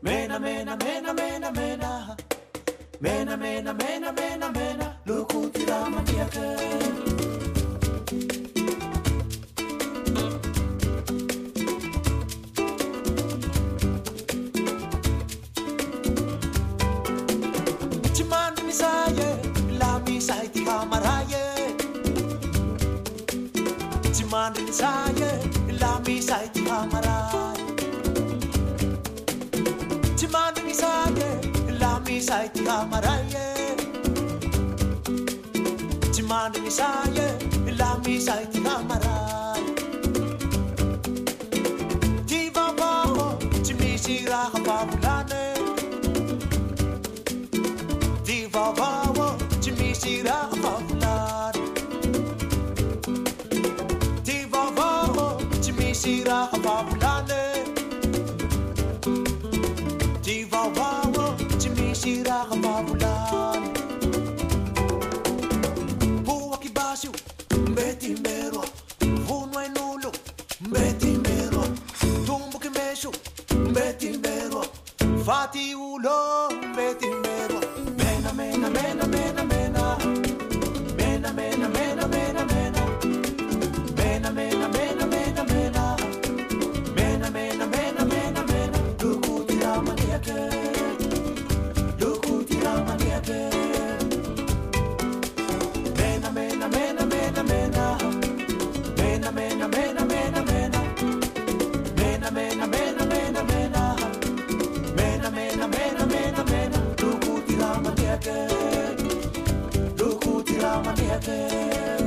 Mena, mena, mena, mena, mena. Mena, mena, mena, mena, mena. Lukutira maniake. Chimani misaye, la misay ti kamaraye. Chimani misaye, la misay ti kamaraye. Chimani misaye, la misay ti kamaraye. Chimani misaye, la misay ti kamaraye. Tiva bao, chimisira kapabulane. Vavawo, chimisira favular. Ti vavawo, chimisira favulane. Ti vavawo, chimisira favulane. Bua kibasio, mbeti merwa. Vuno enulo, mbeti merwa. Tumbo kimesho, mbeti merwa. Fati ulo, mbeti merwa. Mena, mena, mena, mena, mena. Mena, mena, mena, mena, mena. Mena, mena, mena, mena, mena. Mena, mena, mena, mena, mena. Lukutira maniake. Lukutira maniake. Mena, mena, mena, mena, mena. Mena, mena, mena, mena, mena. Mena, mena, mena, mena, mena. Mena, mena, mena, mena, mena. Lukutira maniake. Lukutira maniake.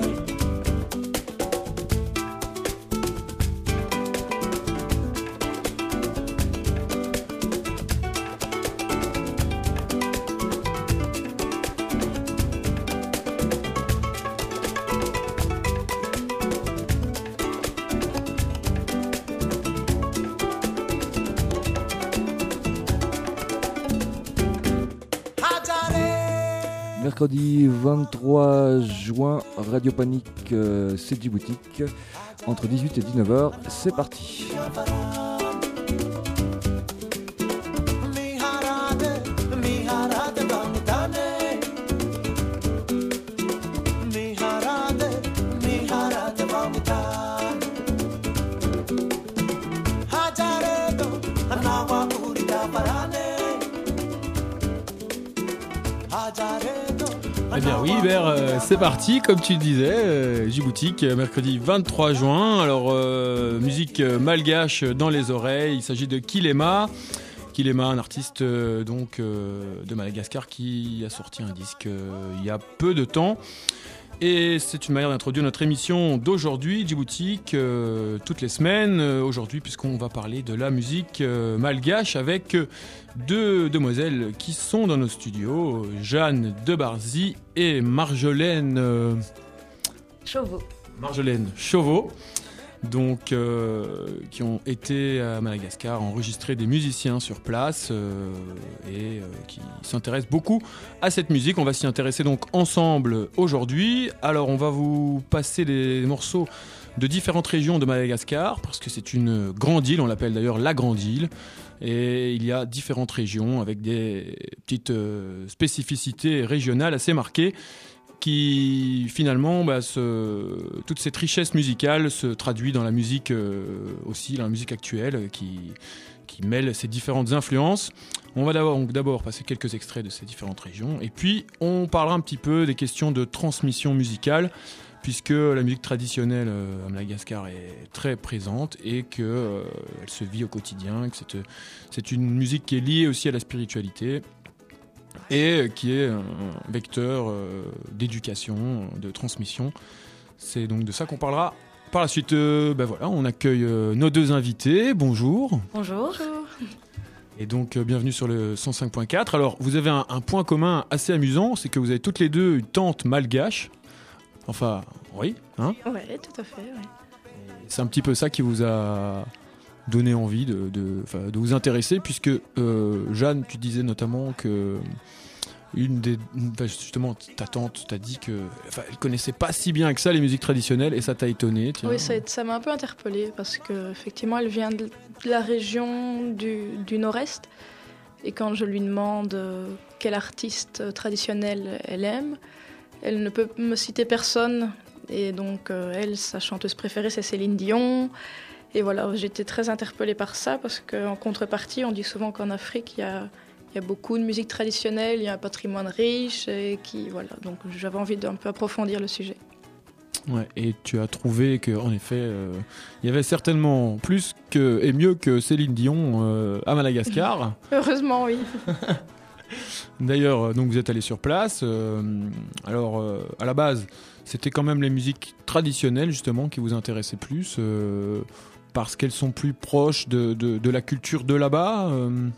Mercredi 23 juin, Radio Panique, c'est Djiboutique, entre 18 et 19h, c'est parti. Eh bien oui Hubert, c'est parti, comme tu le disais, Djiboutique, mercredi 23 juin. Alors, musique malgache dans les oreilles, il s'agit de Kilema. Kilema, un artiste de Madagascar qui a sorti un disque il y a peu de temps. Et c'est une manière d'introduire notre émission d'aujourd'hui, Djiboutique, toutes les semaines, aujourd'hui, puisqu'on va parler de la musique malgache avec deux demoiselles qui sont dans nos studios, Jeanne Debarzy et Marjolaine Chauveau. Marjolaine Chauveau, donc qui ont été à Madagascar enregistrer des musiciens sur place et qui s'intéressent beaucoup à cette musique. On va s'y intéresser donc ensemble aujourd'hui. Alors on va vous passer des morceaux de différentes régions de Madagascar parce que c'est une grande île, on l'appelle d'ailleurs la grande île. Et il y a différentes régions avec des petites spécificités régionales assez marquées qui finalement, toute cette richesse musicale se traduit dans la musique aussi, dans la musique actuelle qui mêle ces différentes influences. On va d'abord passer quelques extraits de ces différentes régions et puis on parlera un petit peu des questions de transmission musicale puisque la musique traditionnelle à Madagascar est très présente et qu'elle se vit au quotidien, que c'est une musique qui est liée aussi à la spiritualité et qui est un vecteur d'éducation, de transmission. C'est donc de ça qu'on parlera par la suite. Voilà, on accueille nos deux invités. Bonjour. Bonjour. Et donc bienvenue sur le 105.4. Alors vous avez un point commun assez amusant, c'est que vous avez toutes les deux une tante malgache. Enfin, oui, hein ? Oui, tout à fait, ouais. C'est un petit peu ça qui vous a donné envie de vous intéresser, puisque Jeanne, tu disais notamment que justement ta tante t'a dit qu'elle connaissait pas si bien que ça les musiques traditionnelles et ça t'a étonné. Oui, ça m'a un peu interpellée parce qu'effectivement elle vient de la région du nord-est Et quand je lui demande quel artiste traditionnel elle aime, elle ne peut me citer personne. Et donc, elle, sa chanteuse préférée, c'est Céline Dion. Et voilà, j'étais très interpellée par ça parce qu'en contrepartie, on dit souvent qu'en Afrique, il y a beaucoup de musique traditionnelle, il y a un patrimoine riche. Et voilà. Donc, j'avais envie d'un peu approfondir le sujet. Ouais, et tu as trouvé qu'en effet, il y avait certainement plus et mieux que Céline Dion à Madagascar. Heureusement, oui. D'ailleurs, donc vous êtes allé sur place. Alors, à la base, c'était quand même les musiques traditionnelles justement qui vous intéressaient plus, parce qu'elles sont plus proches de la culture de là-bas.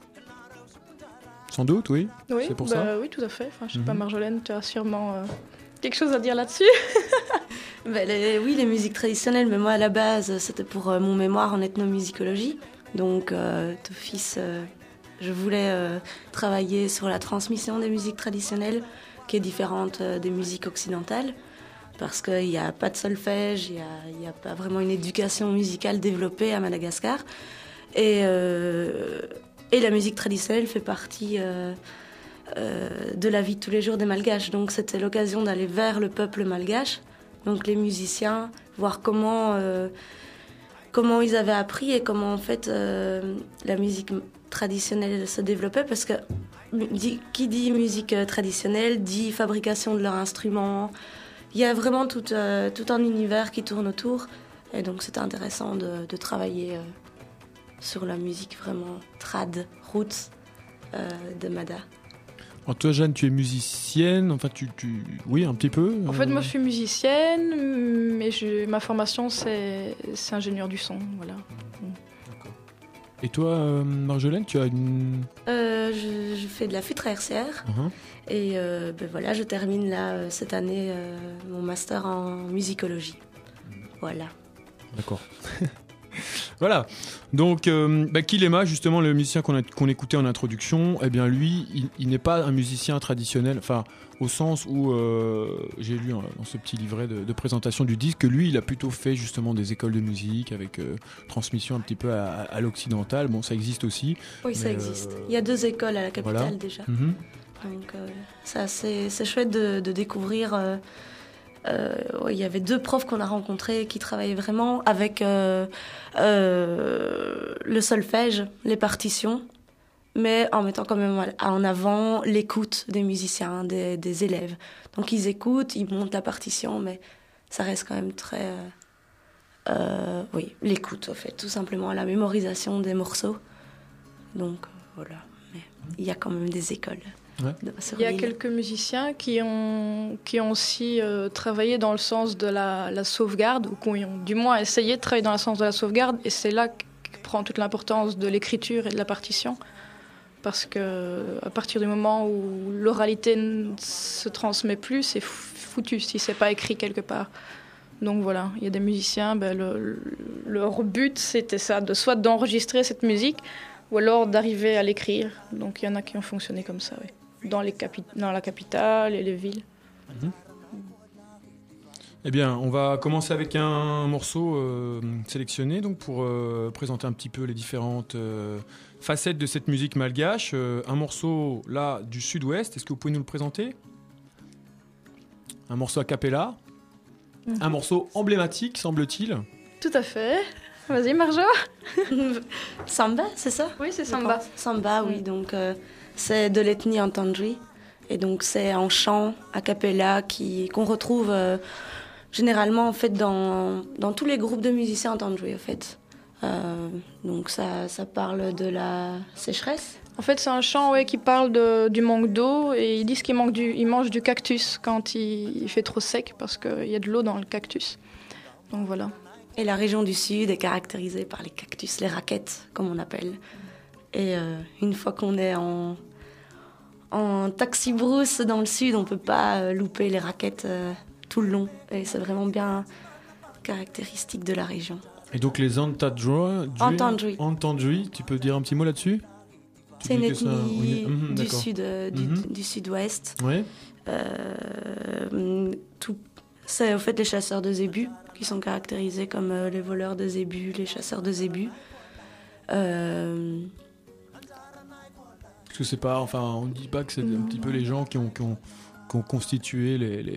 Sans doute, oui. Oui, c'est pour ça. Oui, tout à fait. Enfin, je sais pas, Marjolaine, tu as sûrement quelque chose à dire là-dessus. Oui, les musiques traditionnelles, mais moi à la base c'était pour mon mémoire en ethnomusicologie. Donc d'office, je voulais travailler sur la transmission des musiques traditionnelles, qui est différente des musiques occidentales, parce qu'il n'y a pas de solfège, il n'y a pas vraiment une éducation musicale développée à Madagascar. Et la musique traditionnelle fait partie de la vie de tous les jours des Malgaches. Donc c'était l'occasion d'aller vers le peuple malgache. Donc les musiciens, voir comment ils avaient appris et comment en fait la musique traditionnelle se développait, parce que qui dit musique traditionnelle dit fabrication de leurs instruments. Il y a vraiment tout un univers qui tourne autour, et donc c'était intéressant de travailler sur la musique vraiment trad, roots de Mada. Alors toi, Jeanne, tu es musicienne, enfin oui, un petit peu. En fait, moi, je suis musicienne, mais ma formation, c'est ingénieur du son, voilà. D'accord. Et toi, Marjolaine, tu as une... Je fais de la flûte RCR, et voilà, je termine là, cette année, mon master en musicologie. Voilà. D'accord. Voilà, donc Kilema, justement le musicien qu'on écoutait en introduction, eh bien lui, il n'est pas un musicien traditionnel, enfin au sens où j'ai lu dans ce petit livret de présentation du disque que lui, il a plutôt fait justement des écoles de musique avec transmission un petit peu à l'occidental. Bon, ça existe aussi. Oui, ça existe. Il y a 2 écoles à la capitale, voilà. Déjà. Donc c'est chouette de découvrir... il y avait 2 profs qu'on a rencontrés qui travaillaient vraiment avec le solfège, les partitions, mais en mettant quand même en avant l'écoute des musiciens, des élèves. Donc ils écoutent, ils montent la partition, mais ça reste quand même très... l'écoute, en fait, tout simplement, la mémorisation des morceaux. Donc voilà, mais il y a quand même des écoles. Ouais. Il y a quelques musiciens qui ont aussi travaillé dans le sens de la sauvegarde, ou qui ont du moins essayé de travailler dans le sens de la sauvegarde, et c'est là que prend toute l'importance de l'écriture et de la partition, parce que à partir du moment où l'oralité ne se transmet plus, c'est foutu si c'est pas écrit quelque part. Donc voilà, il y a des musiciens, leur but c'était ça, soit d'enregistrer cette musique, ou alors d'arriver à l'écrire. Donc il y en a qui ont fonctionné comme ça, oui. Dans la capitale et les villes. Eh bien, on va commencer avec un morceau sélectionné donc pour présenter un petit peu les différentes facettes de cette musique malgache. Un morceau là du sud-ouest, est-ce que vous pouvez nous le présenter ? Un morceau a cappella, un morceau emblématique, semble-t-il. Tout à fait. Vas-y, Marjo. Samba, c'est ça ? Oui, c'est Samba. Samba, oui, donc... c'est de l'ethnie Ntandjri, et donc c'est en chant a cappella qu'on retrouve généralement en fait dans tous les groupes de musiciens Ntandjri en fait. Donc ça parle de la sécheresse. En fait, c'est un chant qui parle du manque d'eau, et ils disent qu'ils mangent du cactus quand il fait trop sec, parce qu'il y a de l'eau dans le cactus. Donc voilà. Et la région du sud est caractérisée par les cactus, les raquettes comme on appelle. Et une fois qu'on est en taxi-brousse dans le sud, on ne peut pas louper les raquettes tout le long. Et c'est vraiment bien caractéristique de la région. Et donc les Ntandjri, tu peux dire un petit mot là-dessus ? C'est une ethnie du sud, du sud-ouest. Ouais. C'est au fait les chasseurs de zébus qui sont caractérisés comme les voleurs de zébus, les chasseurs de zébus. Parce que c'est pas, enfin, on ne dit pas que c'est un petit peu les gens qui ont constitué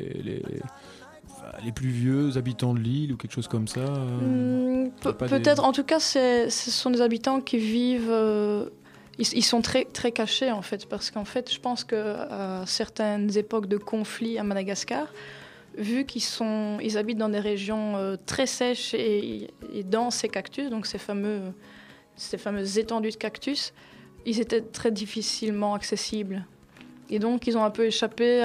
les plus vieux habitants de l'île ou quelque chose comme ça. Peut-être, en tout cas, ce sont des habitants qui vivent. Ils sont très, très cachés en fait, parce qu'en fait, je pense qu'à certaines époques de conflit à Madagascar, vu qu'ils habitent dans des régions très sèches et dans ces cactus, donc ces fameuses étendues de cactus, ils étaient très difficilement accessibles. Et donc, ils ont un peu échappé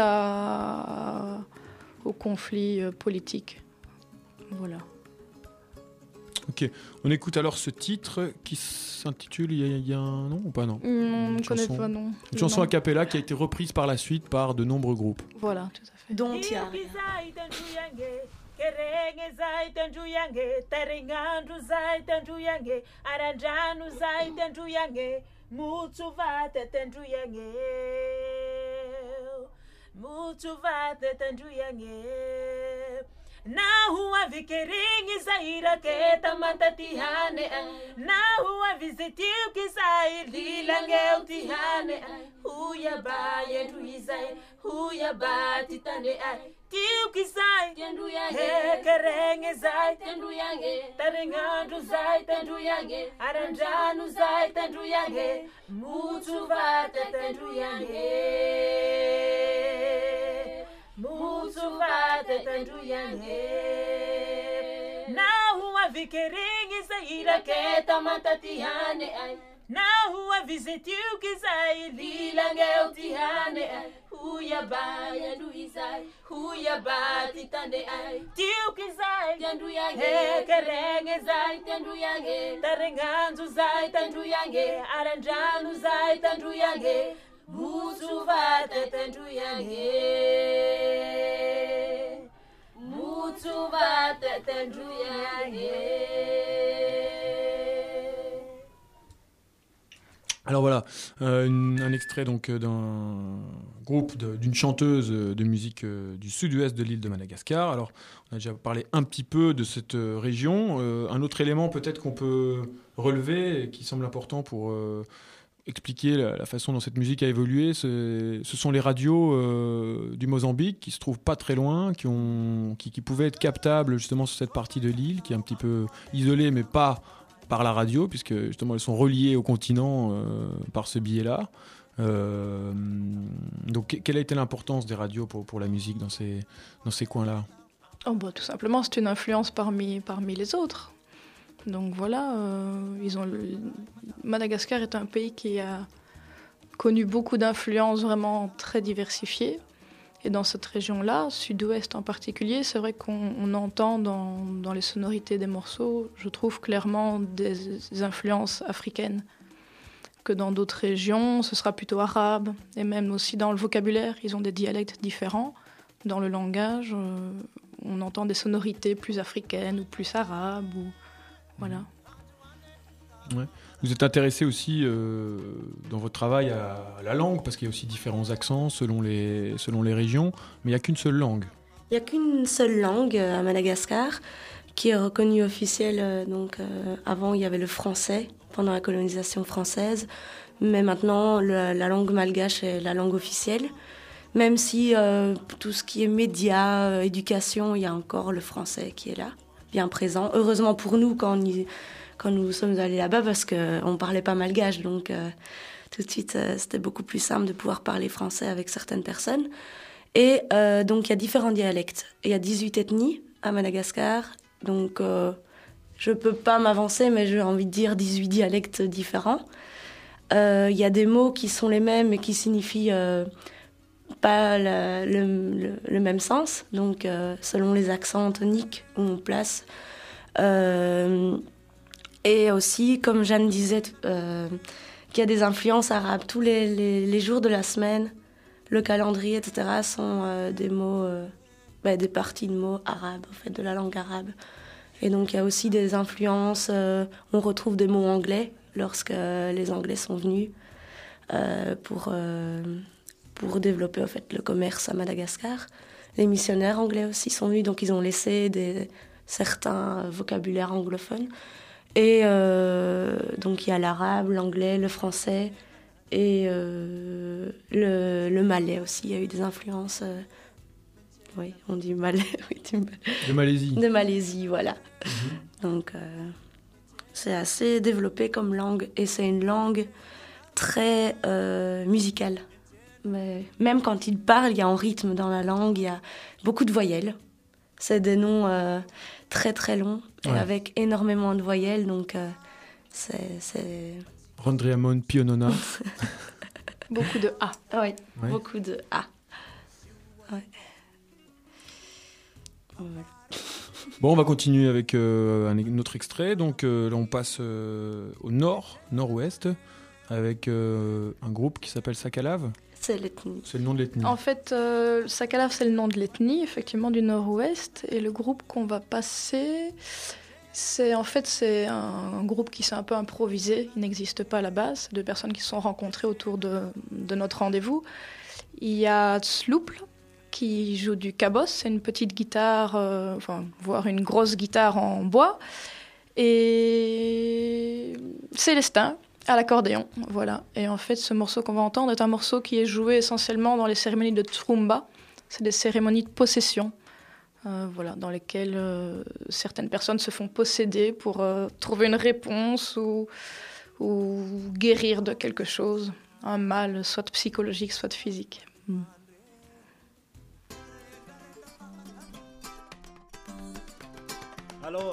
au conflit politique. Voilà. Ok, on écoute alors ce titre qui s'intitule, il y a un nom ou pas, non? On ne connaît pas, non. Une chanson a cappella qui a été reprise par la suite par de nombreux groupes. Voilà, tout à fait. Dont Tiara. Na huwa vikeringi zaira ke tamantatihane na huwa vizitiu kisai lilange utihane huya ba yendu izai huya ba titane ai tiu kisai tendu yange kerenge zai tendu yange taringandu zai tendu yange aranjanu zai tendu yange mutu vate tendu yange Mutsuvate tendu yange Na huwa vikeringi zaira keta mantatihane ai Na huwa vizitiu kizai lilange utihane ai Huya ba yandu izai Huya ba titande ai Tiu kizai tendu yange kerenge zai tendu yange Tarenganzu zai tendu yange Aranjanu zai tendu yange Mutsuvate tendu yange Mutsuvate tendu yange. Alors voilà, un extrait donc d'un groupe d'une chanteuse de musique du sud-ouest de l'île de Madagascar. Alors on a déjà parlé un petit peu de cette région. Un autre élément peut-être qu'on peut relever et qui semble important pour expliquer la façon dont cette musique a évolué, ce sont les radios du Mozambique qui se trouvent pas très loin, qui pouvaient être captables justement sur cette partie de l'île, qui est un petit peu isolée, mais pas par la radio, puisque justement elles sont reliées au continent par ce biais-là. Donc quelle a été l'importance des radios pour la musique dans ces coins-là? Tout simplement, c'est une influence parmi les autres. Donc voilà, Madagascar est un pays qui a connu beaucoup d'influences vraiment très diversifiées. Et dans cette région-là, sud-ouest en particulier, c'est vrai qu'on entend dans les sonorités des morceaux, je trouve clairement des influences africaines. Que dans d'autres régions, ce sera plutôt arabe. Et même aussi dans le vocabulaire, ils ont des dialectes différents. Dans le langage, on entend des sonorités plus africaines ou plus arabes. Voilà. Ouais. Vous êtes intéressé aussi dans votre travail à la langue, parce qu'il y a aussi différents accents selon les régions, mais il n'y a qu'une seule langue. Il n'y a qu'une seule langue à Madagascar qui est reconnue officielle. Avant, il y avait le français pendant la colonisation française, mais maintenant, la langue malgache est la langue officielle. Même si tout ce qui est médias, éducation, il y a encore le français qui est là, bien présent. Heureusement pour nous quand nous sommes allés là-bas, parce qu'on ne parlait pas malgache, donc tout de suite c'était beaucoup plus simple de pouvoir parler français avec certaines personnes. Et donc il y a différents dialectes. Il y a 18 ethnies à Madagascar, donc je ne peux pas m'avancer, mais j'ai envie de dire 18 dialectes différents. Il y a des mots qui sont les mêmes et qui signifient pas le même sens, donc selon les accents toniques où on place. Et aussi, comme Jeanne disait, qu'il y a des influences arabes. Tous les jours de la semaine, le calendrier, etc., sont des mots, des parties de mots arabes, en fait, de la langue arabe. Et donc, il y a aussi des influences. On retrouve des mots anglais lorsque les Anglais sont venus pour développer, en fait, le commerce à Madagascar. Les missionnaires anglais aussi sont venus, donc ils ont laissé certains vocabulaires anglophones. Et donc il y a l'arabe, l'anglais, le français Et le malais aussi, il y a eu des influences. Oui, on dit malais. Oui, De Malaisie. De Malaisie, voilà. Donc, c'est assez développé comme langue. Et c'est une langue très musicale. Mais même quand ils parlent, il y a un rythme dans la langue, il y a beaucoup de voyelles. C'est des noms très très longs, et avec énormément de voyelles. Donc, c'est... Rondriamon Pionona. Beaucoup de A. Oui, beaucoup de A. Ouais. Bon, on va continuer avec un autre extrait. Donc là, on passe au nord-ouest, avec un groupe qui s'appelle Sakalav. C'est l'ethnie. C'est le nom de l'ethnie. En fait, Sakalav, c'est le nom de l'ethnie, effectivement, du nord-ouest. Et le groupe qu'on va passer, c'est un groupe qui s'est un peu improvisé. Il n'existe pas à la base. Deux personnes qui se sont rencontrées autour de notre rendez-vous. Il y a Tsloupl, qui joue du cabos, c'est une petite guitare, voire une grosse guitare en bois. Et Célestin, à l'accordéon, voilà. Et en fait, ce morceau qu'on va entendre est un morceau qui est joué essentiellement dans les cérémonies de Trumba. C'est des cérémonies de possession, dans lesquelles certaines personnes se font posséder pour trouver une réponse ou guérir de quelque chose, un mal, soit psychologique, soit physique. Alors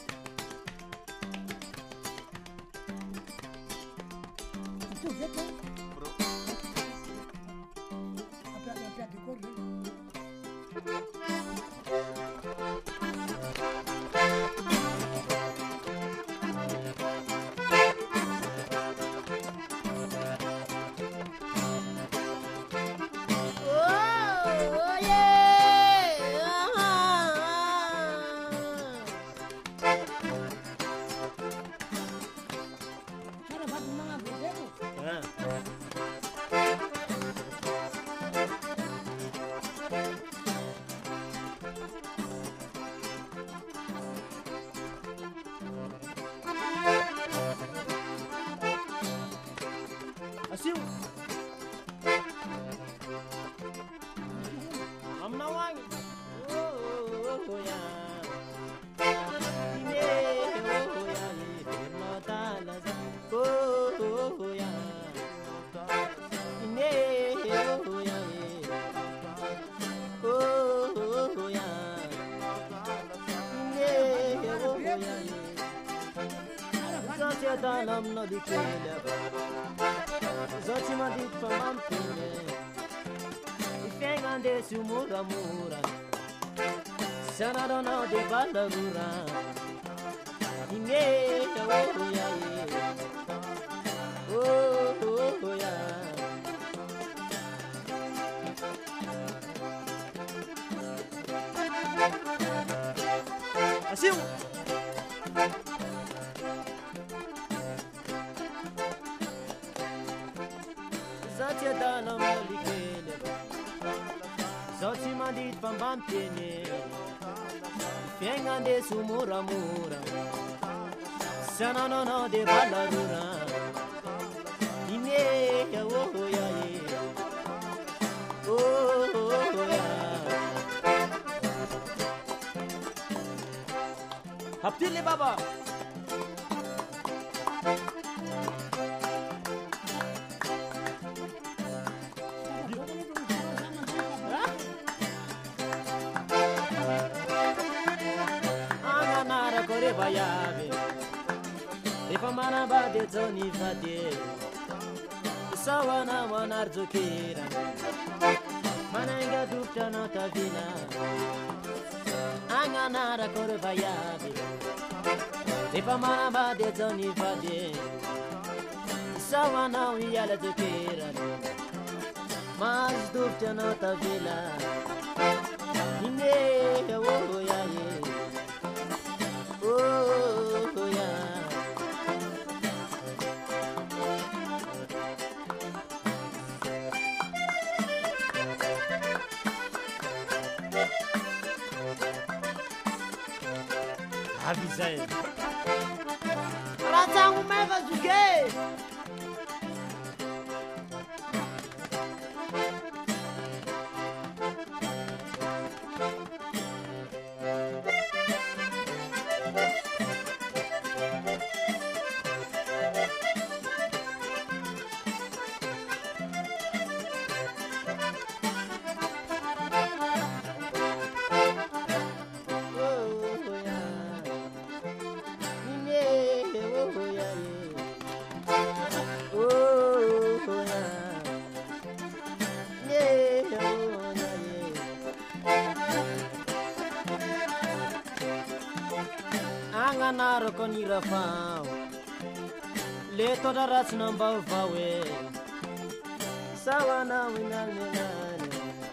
Asyik. I'm not one. Oh yeah. Oh yeah. Dalam no dikele Zoti mandit pamampine Ifengande sumura mura Sana dono de balarura Ine oh ya oh ya Asim Zatia dalam malikele Zoti mandit pambampene Fengande sumura mura Sana no de balarura Ine ya oh ya oh ya Haptili baba Bayave If a man about the Tony Fadie Sawana Wanarjukira Mananga Dupta Notavina Anganara Korebayave If a man about the Tony Fadie Sawana Yalazukira Mas Dupta Notavila Ine oh ya oh yeah. Avisei. Rata umeva zuge. maro konira fao le toda ras não bawawe sawana winalnelane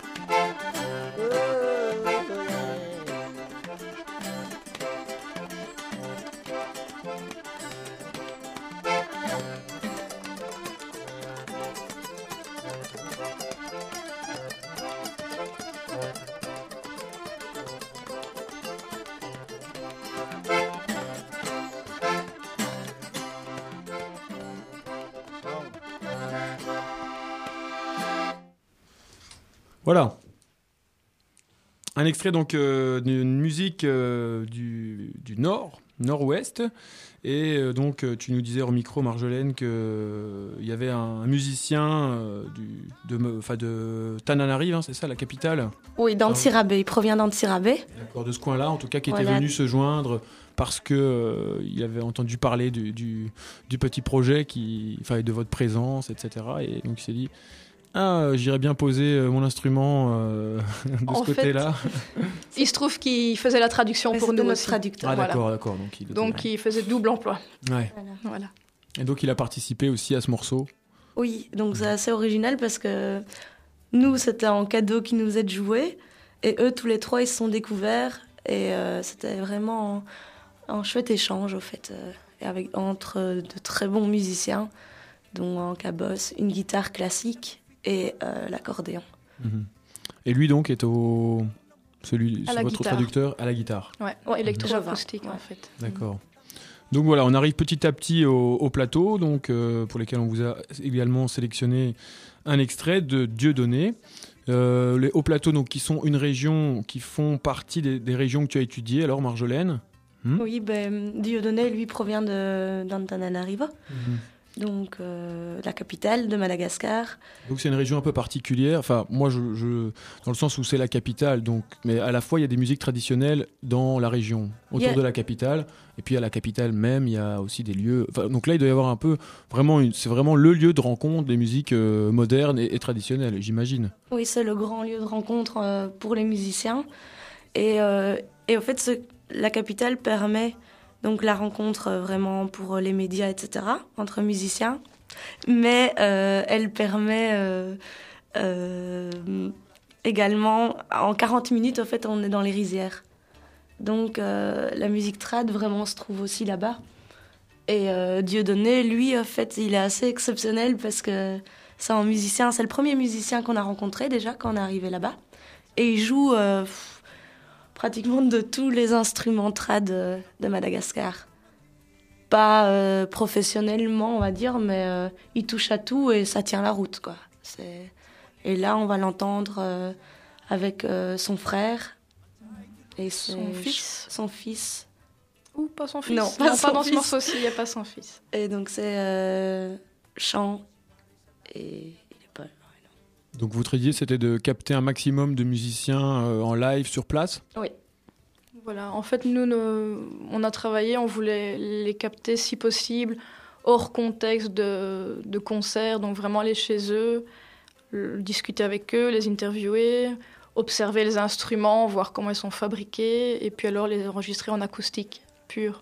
Voilà. Un extrait donc d'une musique du nord-ouest. Et donc tu nous disais au micro, Marjolaine, qu'il y avait un musicien de Tananarive, hein, c'est ça, la capitale? Oui, d'Antsirabe. Il provient d'Antsirabe. D'accord, de ce coin-là, en tout cas, qui était venu se joindre parce qu'il avait entendu parler du petit projet, de votre présence, etc. Et donc il s'est dit... j'irais bien poser mon instrument de ce côté-là. Il se trouve qu'il faisait la traduction pour nous aussi. Traducteur. Ah, Voilà. d'accord. Donc il faisait double emploi. Ouais. Voilà. Et donc il a participé aussi à ce morceau. Oui, donc c'est assez original parce que nous, c'était en cadeau qui nous est joué. Et eux, tous les trois, ils se sont découverts. Et c'était vraiment un chouette échange, au fait, entre de très bons musiciens, dont un cabosse, une guitare classique et l'accordéon. Et lui donc est votre guitare. traducteur à la guitare. Ouais, électroacoustique en fait. D'accord. Donc voilà, on arrive petit à petit au plateau, donc pour lesquels on vous a également sélectionné un extrait de Dieudonné. Les hauts plateaux, donc, qui sont une région qui font partie des régions que tu as étudiées, alors Marjolaine. Oui, Dieudonné, lui, provient d'Antananarivo. Donc la capitale de Madagascar. Donc c'est une région un peu particulière. Enfin, moi, dans le sens où c'est la capitale, donc, mais à la fois il y a des musiques traditionnelles dans la région, autour de la capitale, et puis à la capitale même, il y a aussi des lieux. Enfin, donc là, il doit y avoir un peu c'est vraiment le lieu de rencontre des musiques modernes et traditionnelles, j'imagine. Oui, c'est le grand lieu de rencontre pour les musiciens. Et en fait, la capitale permet donc la rencontre vraiment pour les médias, etc., entre musiciens. Mais elle permet également, en 40 minutes, en fait, on est dans les rizières. Donc la musique trad vraiment se trouve aussi là-bas. Et Dieudonné, lui, en fait, il est assez exceptionnel parce que c'est un musicien, c'est le premier musicien qu'on a rencontré déjà quand on est arrivé là-bas. Et il joue... pratiquement de tous les instruments trad de Madagascar. Pas professionnellement, on va dire, mais il touche à tout et ça tient la route, quoi. Et là, on va l'entendre avec son frère et son fils. Son fils. Ou pas son fils. Non, pas dans fils. ce morceau-ci, il n'y a pas son fils. Et donc c'est chant et... Donc votre idée, c'était de capter un maximum de musiciens en live sur place? Oui. Voilà, en fait, nous, on a travaillé, on voulait les capter si possible, hors contexte de concert, donc vraiment aller chez eux, discuter avec eux, les interviewer, observer les instruments, voir comment ils sont fabriqués, et puis alors les enregistrer en acoustique pure.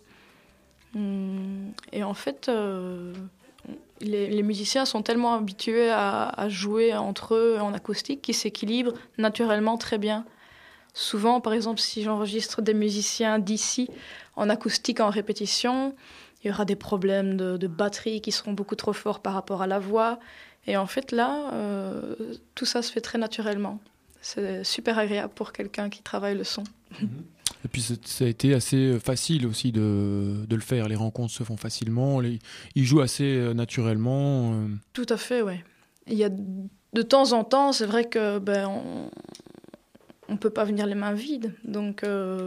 Et en fait... Les musiciens sont tellement habitués à jouer entre eux en acoustique qu'ils s'équilibrent naturellement très bien. Souvent, par exemple, si j'enregistre des musiciens d'ici en acoustique en répétition, il y aura des problèmes de batterie qui seront beaucoup trop forts par rapport à la voix. Et en fait, là, tout ça se fait très naturellement. C'est super agréable pour quelqu'un qui travaille le son. Et puis ça a été assez facile aussi de le faire. Les rencontres se font facilement, ils jouent assez naturellement. Tout à fait, oui. Il y a de temps en temps, c'est vrai que on peut pas venir les mains vides. Donc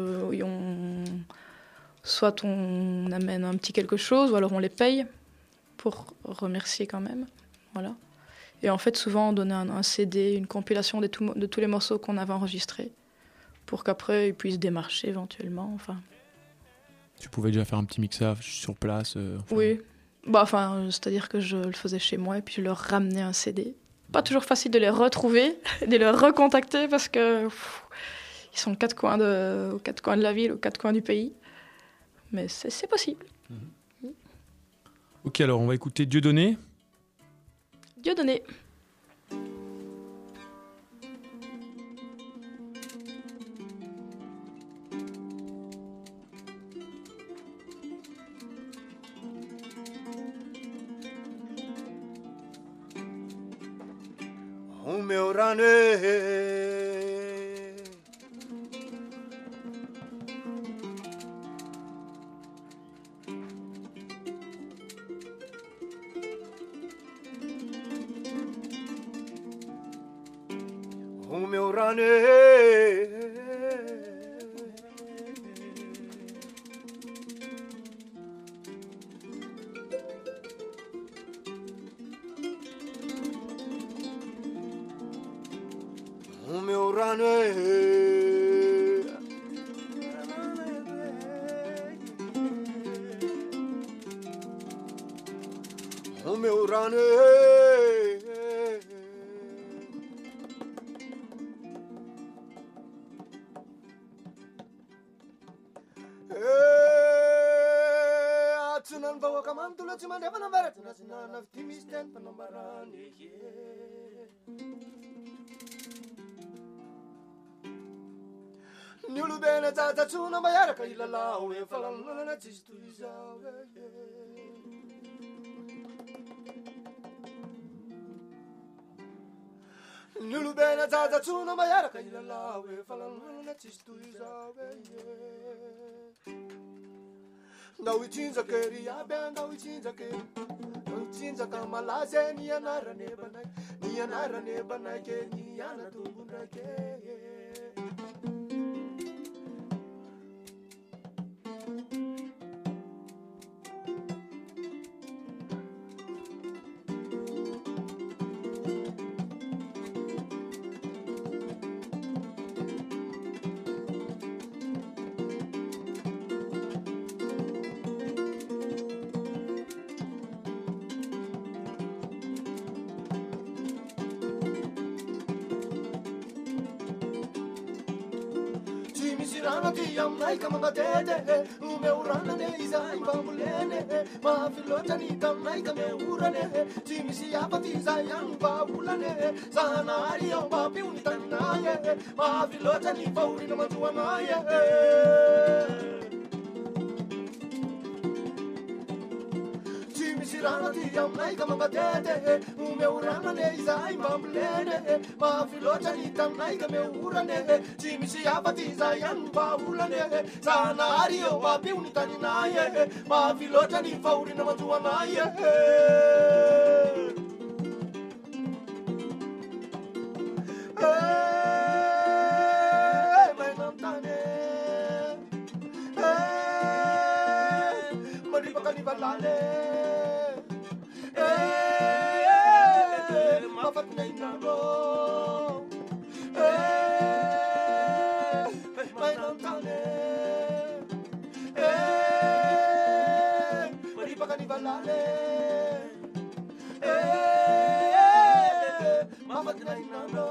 soit on amène un petit quelque chose, ou alors on les paye pour remercier quand même. Voilà. Et en fait, souvent on donnait un CD, une compilation de tous les morceaux qu'on avait enregistrés, pour qu'après ils puissent démarcher éventuellement. Enfin. Tu pouvais déjà faire un petit mixage sur place Oui, c'est-à-dire que je le faisais chez moi et puis je leur ramenais un CD. Pas toujours facile de les retrouver, de les recontacter parce que ils sont aux quatre coins de la ville, aux quatre coins du pays. mais c'est possible. Ok, alors on va écouter Dieudonné. Dieudonné. O meu rane O meu rane O meu rane O meu rane Atunan bawa kamantula cuma dia panambarat Nasina naftimis dan panambarani Niulu bene tata tuna bayara kaila lawe falangana na tistu izawe Niulu bene tata tuna bayara kaila lawe falangana na tistu izawe Ndau ichinza keri abia ndau ichinza keri Ndau ichinza kama laze ni anara ne banai ke ni ana tubunda ke Rana tiyam nai kama tete o meu rana ne izai bambulene ma filota ni tam nai kame urane timi si apati zayang baulane sanari o papi unitanaye ma filota ni fauri no mantuanaye Rana tiyam nai kama tete o meu rana ne izai bambulene ma filota ni tam nai kame urane timi si apati zayang baulane sanari o papi unitanaye ma filota ni fauri no mantuanaye mai nantane mari bakani balale mafat nai nalo mai nantane mari bakani balale mafat nai nalo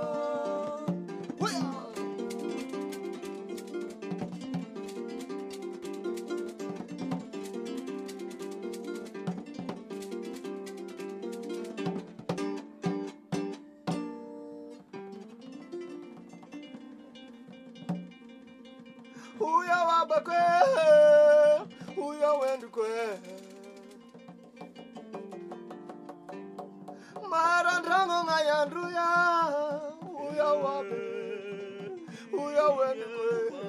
Uya wabakwe, uya wendukwe Marandrango ngayandruya Uya wabe, uya wendukwe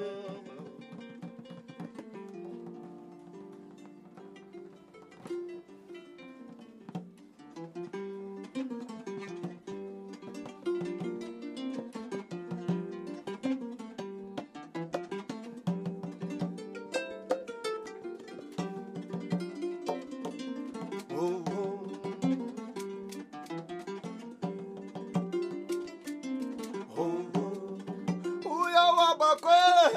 Uya wabakwe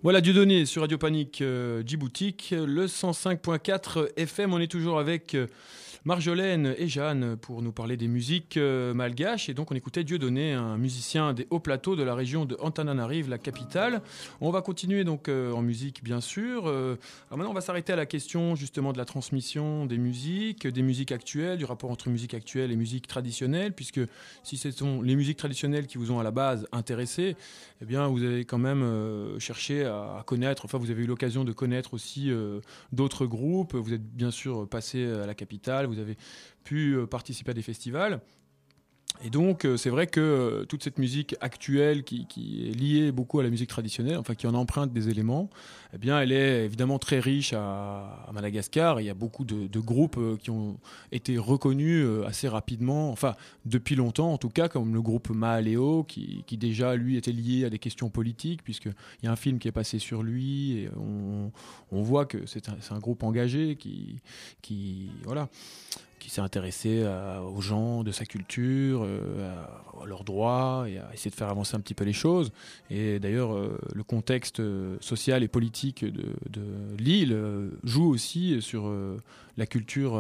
Voilà, Dieudonné sur Radio Panique Djiboutique, le 105.4 FM. On est toujours avec Marjolaine et Jeanne pour nous parler des musiques malgaches. Et donc on écoutait Dieudonné, un musicien des hauts plateaux de la région de Antananarive, la capitale. On va continuer donc en musique, bien sûr. Alors maintenant, on va s'arrêter à la question justement de la transmission des musiques actuelles, du rapport entre musique actuelle et musique traditionnelle, puisque si ce sont les musiques traditionnelles qui vous ont à la base intéressé, eh bien vous avez quand même cherché à connaître, enfin vous avez eu l'occasion de connaître aussi d'autres groupes. Vous êtes bien sûr passé à la capitale, vous avez pu participer à des festivals. Et donc, c'est vrai que toute cette musique actuelle qui est liée beaucoup à la musique traditionnelle, enfin qui en emprunte des éléments, eh bien, elle est évidemment très riche à Madagascar. Il y a beaucoup de groupes qui ont été reconnus assez rapidement, enfin depuis longtemps en tout cas, comme le groupe Mahaleo, qui déjà, lui, était lié à des questions politiques, puisqu'il y a un film qui est passé sur lui, et on voit que c'est un groupe engagé qui s'est intéressé aux gens, de sa culture, à leurs droits, et à essayer de faire avancer un petit peu les choses. Et d'ailleurs, le contexte social et politique de l'île joue aussi sur la culture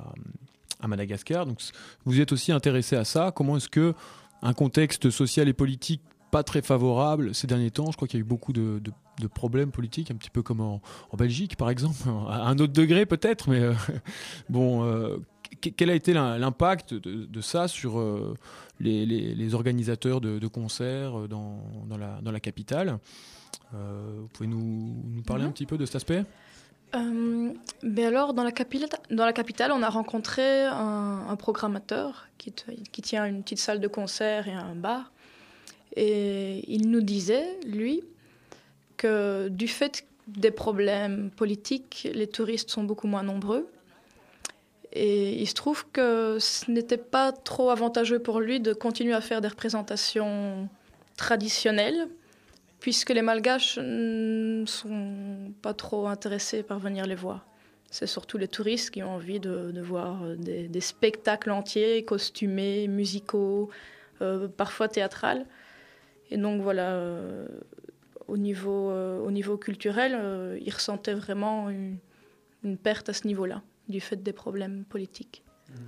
à Madagascar. Donc, vous êtes aussi intéressé à ça. Comment est-ce que un contexte social et politique pas très favorable ces derniers temps, je crois qu'il y a eu beaucoup de problèmes politiques, un petit peu comme en Belgique, par exemple, à un autre degré peut-être, mais quel a été l'impact de ça sur les organisateurs de concerts dans la capitale? Vous pouvez nous parler un petit peu de cet aspect? Alors, dans la capitale, on a rencontré un programmateur qui tient une petite salle de concert et un bar. Et il nous disait, lui, que du fait des problèmes politiques, les touristes sont beaucoup moins nombreux. Et il se trouve que ce n'était pas trop avantageux pour lui de continuer à faire des représentations traditionnelles, puisque les Malgaches ne sont pas trop intéressés par venir les voir. C'est surtout les touristes qui ont envie de voir des spectacles entiers, costumés, musicaux, parfois théâtrales. Et donc voilà, au niveau culturel, il ressentait vraiment une perte à ce niveau-là, du fait des problèmes politiques.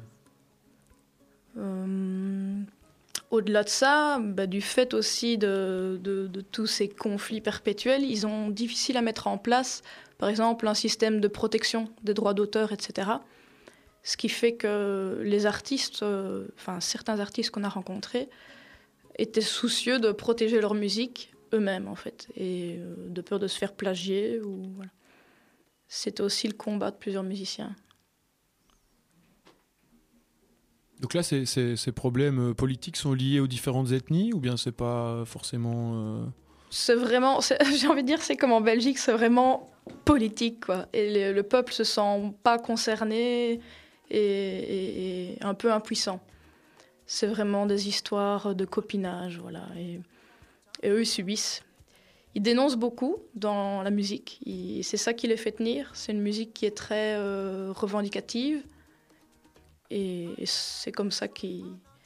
Au-delà de ça, du fait aussi de tous ces conflits perpétuels, ils ont difficile à mettre en place, par exemple, un système de protection des droits d'auteur, etc. Ce qui fait que les artistes, certains artistes qu'on a rencontrés, étaient soucieux de protéger leur musique eux-mêmes, en fait, et de peur de se faire plagier. Voilà. C'était aussi le combat de plusieurs musiciens. Donc là, ces problèmes politiques sont liés aux différentes ethnies, ou bien c'est pas forcément... C'est vraiment, j'ai envie de dire, c'est comme en Belgique, c'est vraiment politique, quoi. Et le peuple se sent pas concerné et un peu impuissant. C'est vraiment des histoires de copinage, voilà. Et eux, ils subissent. Ils dénoncent beaucoup dans la musique. C'est ça qui les fait tenir. C'est une musique qui est très revendicative. Et c'est comme ça qu'ils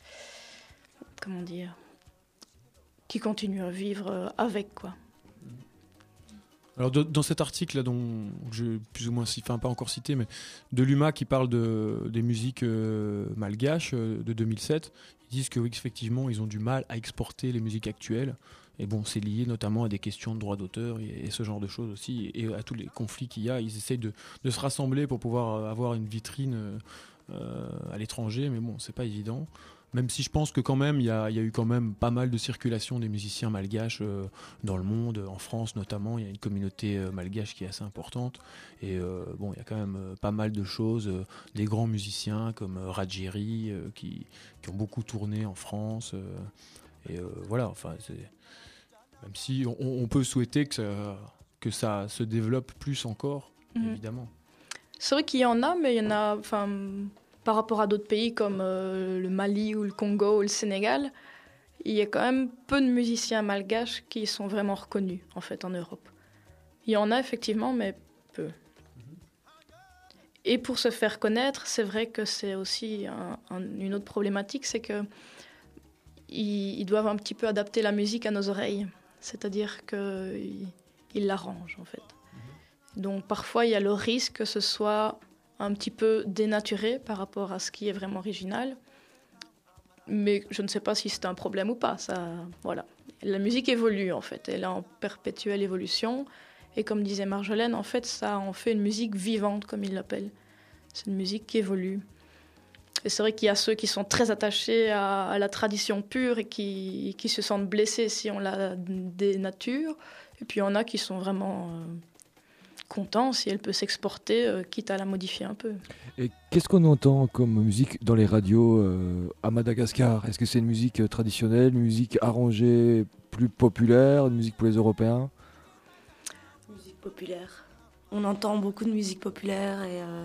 continuent à vivre avec, quoi. Alors dans cet article là, dont je plus ou moins pas encore cité, mais de l'UMA qui parle des musiques malgaches de 2007, ils disent que oui, effectivement ils ont du mal à exporter les musiques actuelles. Et bon, c'est lié notamment à des questions de droits d'auteur et ce genre de choses aussi, et à tous les conflits qu'il y a. Ils essayent de se rassembler pour pouvoir avoir une vitrine à l'étranger, mais bon, c'est pas évident. Même si je pense que quand même, il y a eu quand même pas mal de circulation des musiciens malgaches dans le monde, en France notamment. Il y a une communauté malgache qui est assez importante. Et bon, il y a quand même pas mal de choses. Des grands musiciens comme Rajiri qui ont beaucoup tourné en France. Voilà, enfin, même si on peut souhaiter que ça se développe plus encore, évidemment. C'est vrai qu'il y en a, mais il y en a... Par rapport à d'autres pays comme le Mali ou le Congo ou le Sénégal, il y a quand même peu de musiciens malgaches qui sont vraiment reconnus, en fait, en Europe. Il y en a effectivement, mais peu. Et pour se faire connaître, c'est vrai que c'est aussi une autre problématique, c'est qu'ils doivent un petit peu adapter la musique à nos oreilles. C'est-à-dire qu'ils il l'arrange en fait. Donc parfois il y a le risque que ce soit un petit peu dénaturé par rapport à ce qui est vraiment original. Mais je ne sais pas si c'est un problème ou pas. Ça, voilà. La musique évolue en fait, elle est en perpétuelle évolution. Et comme disait Marjolaine, en fait, ça en fait une musique vivante, comme il l'appelle. C'est une musique qui évolue. Et c'est vrai qu'il y a ceux qui sont très attachés à la tradition pure et qui se sentent blessés si on la dénature. Et puis il y en a qui sont vraiment contents si elle peut s'exporter, quitte à la modifier un peu. Et qu'est-ce qu'on entend comme musique dans les radios à Madagascar? Est-ce que c'est une musique traditionnelle, une musique arrangée plus populaire, une musique pour les Européens? Musique populaire. On entend beaucoup de musique populaire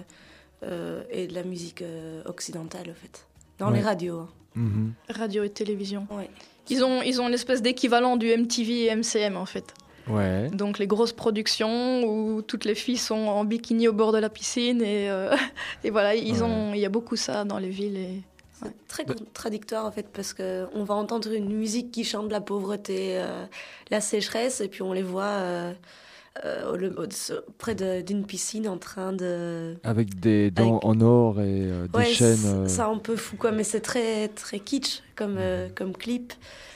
et de la musique occidentale, en fait. Dans les radios. Mmh. Radio et télévision. Ouais. Ils ont une espèce d'équivalent du MTV et MCM, en fait. Ouais. Donc les grosses productions où toutes les filles sont en bikini au bord de la piscine et voilà, il y a beaucoup ça dans les villes. Et... C'est très contradictoire en fait parce qu'on va entendre une musique qui chante la pauvreté, la sécheresse et puis on les voit près d'une piscine en train de... Avec des dents en or et des chaînes... C'est un peu fou quoi, mais c'est très, très kitsch comme clip.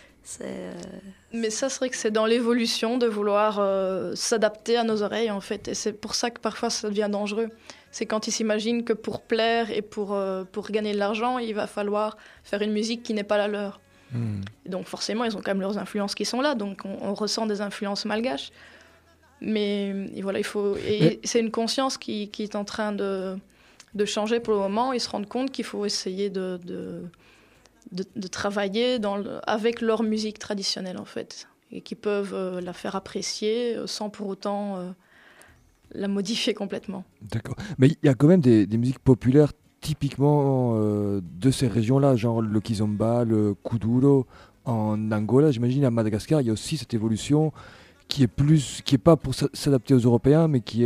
Mais ça, c'est vrai que c'est dans l'évolution de vouloir s'adapter à nos oreilles, en fait. Et c'est pour ça que parfois, ça devient dangereux. C'est quand ils s'imaginent que pour plaire et pour gagner de l'argent, il va falloir faire une musique qui n'est pas la leur. Et donc forcément, ils ont quand même leurs influences qui sont là. Donc on ressent des influences malgaches. Mais et voilà, c'est une conscience qui est en train de changer pour le moment. Ils se rendent compte qu'il faut essayer de travailler avec leur musique traditionnelle en fait et qui peuvent la faire apprécier sans pour autant la modifier complètement. D'accord. Mais il y a quand même des musiques populaires typiquement de ces régions-là, genre le kizomba, le kuduro en Angola. J'imagine à Madagascar, il y a aussi cette évolution qui est pas pour s'adapter aux Européens, mais qui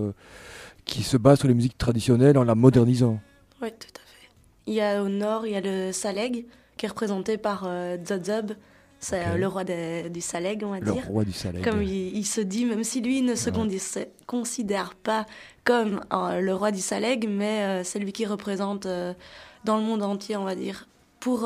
se base sur les musiques traditionnelles en la modernisant. Oui, tout à fait. Il y a au nord, il y a le Saleg, qui est représenté par Dzodzub. C'est le roi du Saleg, on va dire. Le roi du Saleg. Comme il se dit, même si lui ne se considère pas comme le roi du Saleg, mais c'est lui qui représente dans le monde entier, on va dire. Pour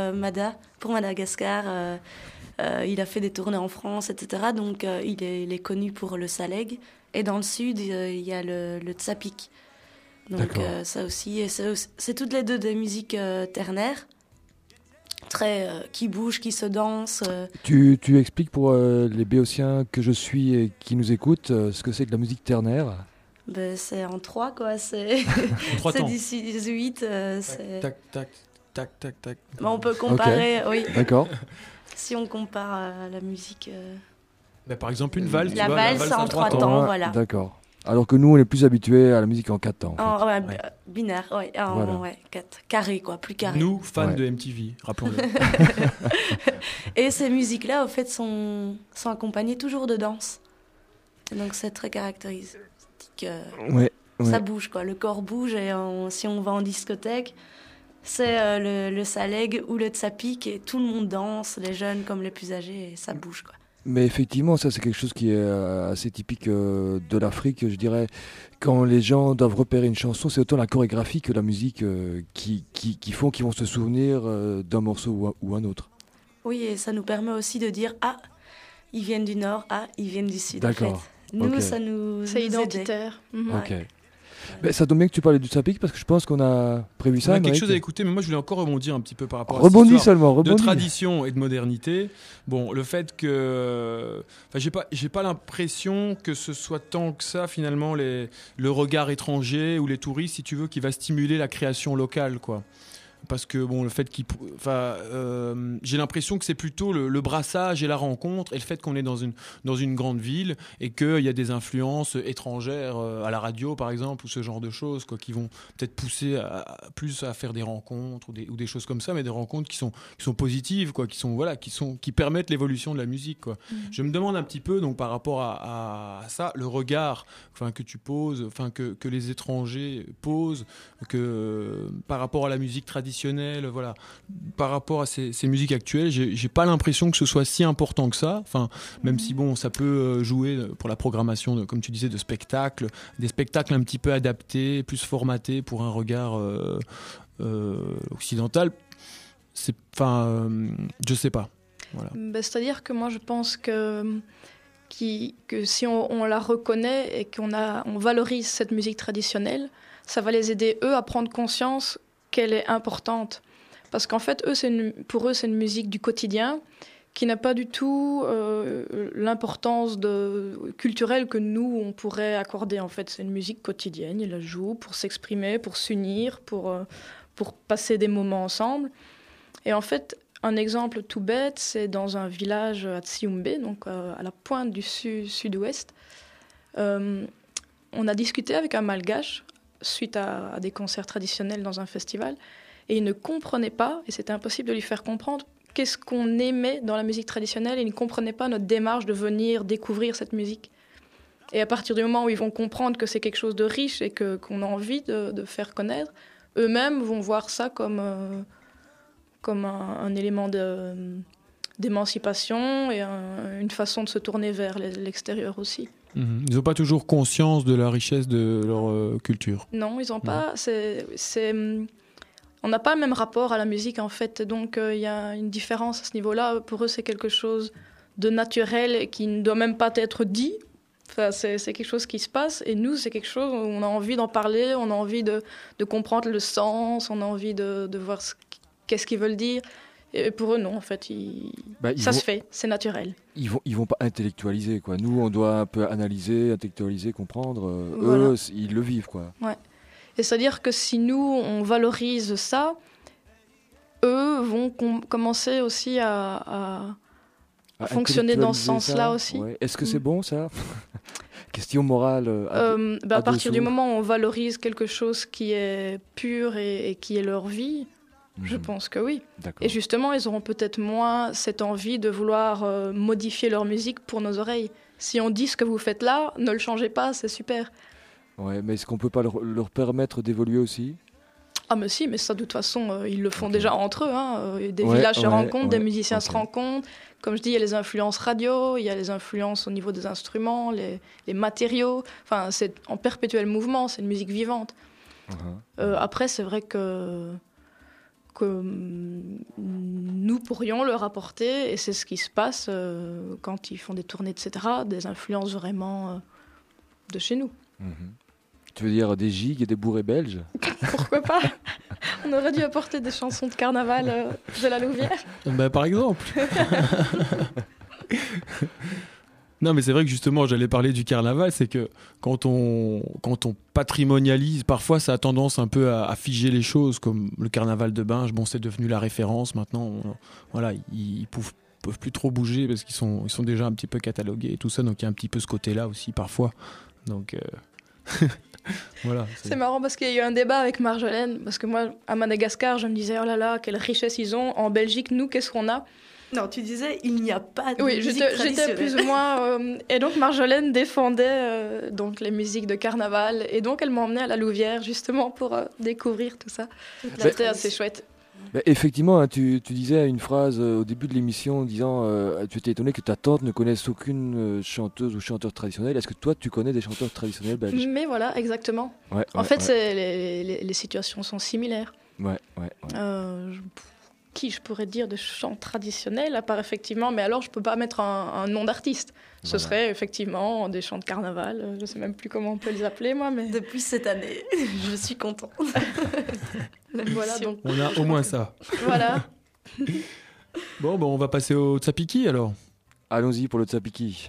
Madagascar, il a fait des tournées en France, etc. Donc il est connu pour le Saleg. Et dans le sud, il y a le Tsapik. Donc ça aussi, et c'est toutes les deux des musiques ternaires, très qui bougent, qui se dansent. Tu expliques pour les Béotiens que je suis et qui nous écoutent ce que c'est que la musique ternaire? C'est en trois quoi, c'est du 6-8. Tac, tac, tac, tac, tac. On peut comparer, oui. D'accord. Si on compare à la musique... par exemple une valse, la valse en 3 temps, voilà. D'accord. Alors que nous, on est plus habitués à la musique en 4 temps. En fait. Binaire, voilà. 4. Carré, quoi, plus carré. Nous, fans de MTV, rappelons-le. Et ces musiques-là, au fait, sont accompagnées toujours de danse. Et donc, c'est très caractéristique. Ça bouge, quoi. Le corps bouge et si on va en discothèque, c'est le Saleg ou le Tsapik et tout le monde danse, les jeunes comme les plus âgés, et ça bouge, quoi. Mais effectivement, ça c'est quelque chose qui est assez typique de l'Afrique, je dirais. Quand les gens doivent repérer une chanson, c'est autant la chorégraphie que la musique qui vont se souvenir d'un morceau ou un autre. Oui, et ça nous permet aussi de dire « Ah, ils viennent du Nord, ah, ils viennent du Sud ». D'accord. En fait. Nous, ça nous c'est identitaire. Ok. Mais ça tombe bien que tu parlais du Tsapik parce que je pense qu'on a prévu ça. On a quelque chose à écouter, mais moi je voulais encore rebondir un petit peu par rapport à cette histoire de tradition et de modernité. Bon, le fait que, j'ai pas l'impression que ce soit tant que ça finalement le regard étranger ou les touristes, si tu veux, qui va stimuler la création locale, quoi. Parce que bon, le fait j'ai l'impression que c'est plutôt le brassage et la rencontre et le fait qu'on est dans une grande ville et qu'il y a des influences étrangères à la radio par exemple ou ce genre de choses quoi, qui vont peut-être pousser plus à faire des rencontres ou des choses comme ça, mais des rencontres qui sont positives quoi, qui permettent l'évolution de la musique quoi. Je me demande un petit peu donc par rapport à ça, le regard que tu poses, que les étrangers posent, que par rapport à la musique traditionnelle traditionnelle, voilà. Par rapport à ces musiques actuelles, j'ai pas l'impression que ce soit si important que ça. Enfin, même si bon, ça peut jouer pour la programmation, comme tu disais, de spectacles, des spectacles un petit peu adaptés, plus formatés pour un regard occidental. Je sais pas. Voilà. C'est-à-dire que moi, je pense que si on la reconnaît et on valorise cette musique traditionnelle, ça va les aider, eux, à prendre conscience qu'elle est importante. Parce qu'en fait, pour eux, c'est une musique du quotidien qui n'a pas du tout l'importance culturelle que nous, on pourrait accorder. En fait, c'est une musique quotidienne. Ils la jouent pour s'exprimer, pour s'unir, pour passer des moments ensemble. Et en fait, un exemple tout bête, c'est dans un village à Tsiumbe, donc à la pointe du sud-ouest. On a discuté avec un malgache suite à des concerts traditionnels dans un festival, et il ne comprenait pas, et c'était impossible de lui faire comprendre, qu'est-ce qu'on aimait dans la musique traditionnelle, et il ne comprenait pas notre démarche de venir découvrir cette musique. Et à partir du moment où ils vont comprendre que c'est quelque chose de riche et qu'on a envie de faire connaître, eux-mêmes vont voir ça comme un élément d'émancipation et une façon de se tourner vers l'extérieur aussi. Ils n'ont pas toujours conscience de la richesse de leur culture. Non, ils n'ont pas. On n'a pas le même rapport à la musique, en fait. Donc, il y a une différence à ce niveau-là. Pour eux, c'est quelque chose de naturel et qui ne doit même pas être dit. Enfin, c'est quelque chose qui se passe. Et nous, c'est quelque chose où on a envie d'en parler, on a envie de comprendre le sens, on a envie de voir qu'est-ce qu'ils veulent dire. Et pour eux, non, en fait, se fait, c'est naturel. Ils vont pas intellectualiser, quoi. Nous, on doit un peu analyser, intellectualiser, comprendre. Voilà. Eux, ils le vivent, quoi. Ouais. Et c'est-à-dire que si nous, on valorise ça, eux vont commencer aussi à fonctionner dans ce sens-là aussi. Ouais. Est-ce que c'est bon, ça? Question morale. À partir du moment où on valorise quelque chose qui est pur et qui est leur vie, je pense que oui. D'accord. Et justement, ils auront peut-être moins cette envie de vouloir modifier leur musique pour nos oreilles. Si on dit ce que vous faites là, ne le changez pas, c'est super. Ouais, mais est-ce qu'on peut pas leur permettre d'évoluer aussi? Ah mais si, mais ça de toute façon, ils le font déjà entre eux. Hein. Des villages se rencontrent, des musiciens se rencontrent. Comme je dis, il y a les influences radio, il y a les influences au niveau des instruments, les matériaux. Enfin, c'est en perpétuel mouvement, c'est une musique vivante. Après, c'est vrai que nous pourrions leur apporter, et c'est ce qui se passe quand ils font des tournées, etc., des influences vraiment de chez nous. Tu veux dire des gigues et des bourrées belges? Pourquoi pas? On aurait dû apporter des chansons de carnaval de la Louvière. Par exemple. Non, mais c'est vrai que justement, j'allais parler du carnaval, c'est que quand on patrimonialise, parfois ça a tendance un peu à figer les choses, comme le carnaval de Binge. Bon, c'est devenu la référence maintenant. Voilà, ils peuvent plus trop bouger parce qu'ils sont déjà un petit peu catalogués et tout ça, donc il y a un petit peu ce côté-là aussi parfois. Donc voilà. C'est marrant parce qu'il y a eu un débat avec Marjolaine, parce que moi, à Madagascar, je me disais, oh là là, quelle richesse ils ont. En Belgique, nous, qu'est-ce qu'on a? Non, tu disais, il n'y a pas de oui, musique traditionnelle. j'étais plus ou moins... et donc, Marjolaine défendait donc, les musiques de carnaval. Et donc, elle m'a emmenée à la Louvière, justement, pour découvrir tout ça. C'était assez chouette. Effectivement, hein, tu disais une phrase au début de l'émission disant tu étais étonné que ta tante ne connaisse aucune chanteuse ou chanteur traditionnel. Est-ce que toi, tu connais des chanteurs traditionnels belges? Mais voilà, exactement. En fait, les situations sont similaires. Qui je pourrais dire de chants traditionnels, à part effectivement, mais alors je peux pas mettre un nom d'artiste. Ce serait effectivement des chants de carnaval, je sais même plus comment on peut les appeler, moi. Mais depuis cette année, je suis contente. Voilà, donc. On a au moins ça. Voilà. Bon, on va passer au Tsapiki alors. Allons-y pour le Tsapiki.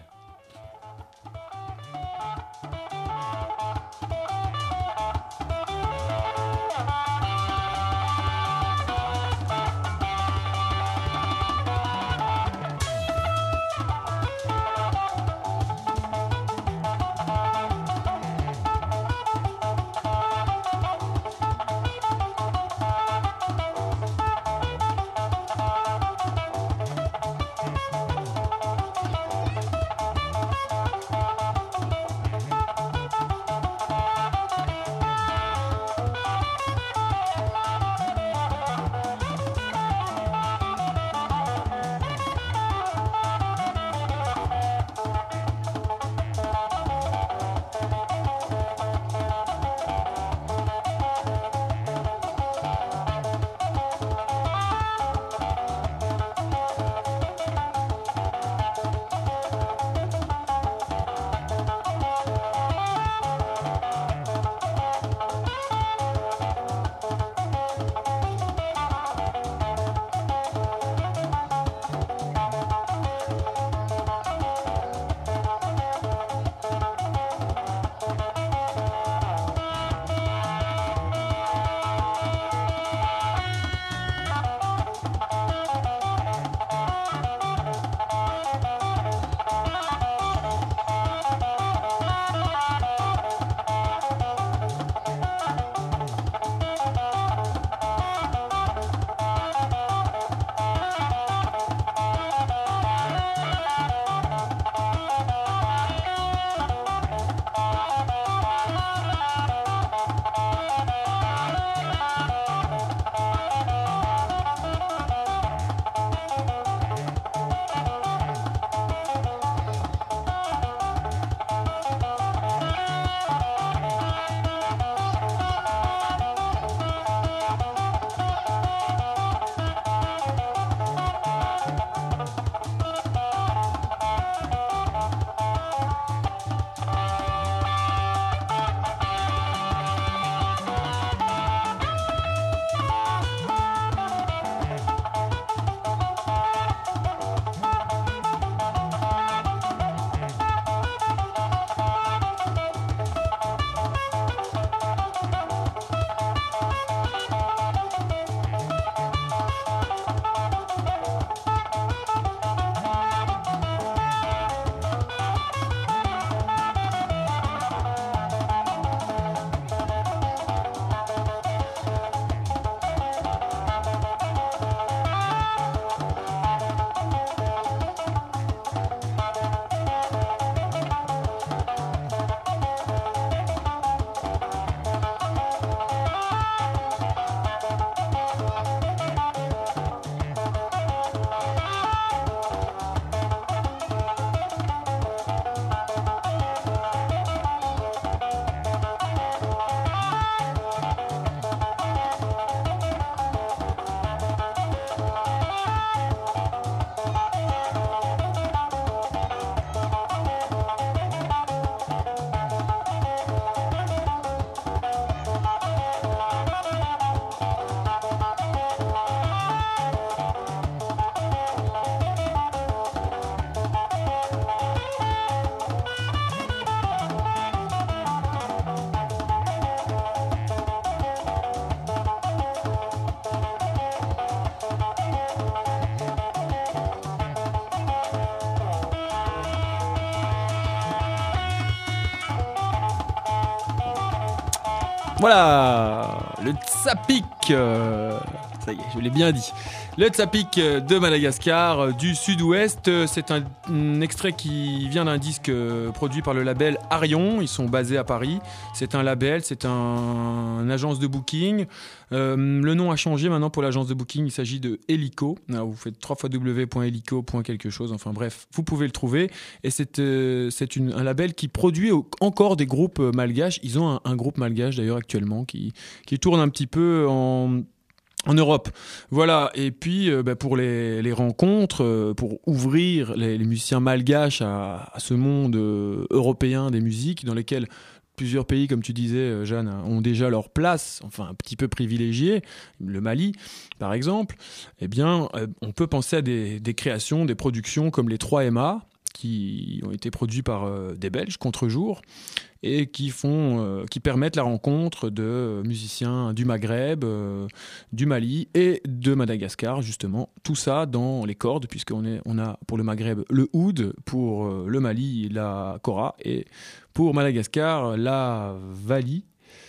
Voilà, le Tsapik, ça y est, je l'ai bien dit. Le Tsapik de Madagascar, du sud-ouest, c'est un extrait qui vient d'un disque produit par le label Arion. Ils sont basés à Paris. C'est un label, c'est une agence de booking. Le nom a changé maintenant pour l'agence de booking. Il s'agit de Helico. Alors, vous faites www.helico.quelque chose. Enfin bref, vous pouvez le trouver. Et c'est un label qui produit encore des groupes malgaches. Ils ont un groupe malgache d'ailleurs actuellement qui tourne un petit peu en Europe. Voilà. Et puis, pour les rencontres, pour ouvrir les musiciens malgaches à ce monde européen des musiques, dans lesquels plusieurs pays, comme tu disais, Jeanne, ont déjà leur place, enfin un petit peu privilégiée, le Mali, par exemple, eh bien, on peut penser à des créations, des productions comme les 3MA, qui ont été produits par des Belges, Contre-jour, et qui permettent la rencontre de musiciens du Maghreb, du Mali et de Madagascar, justement. Tout ça dans les cordes, puisqu'on a pour le Maghreb le oud, pour le Mali la kora, et pour Madagascar la vali,